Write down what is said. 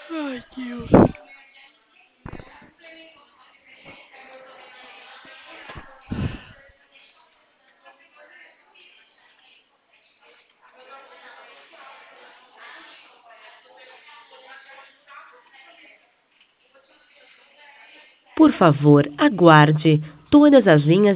Ai, Deus. Por favor, aguarde. Todas as linhas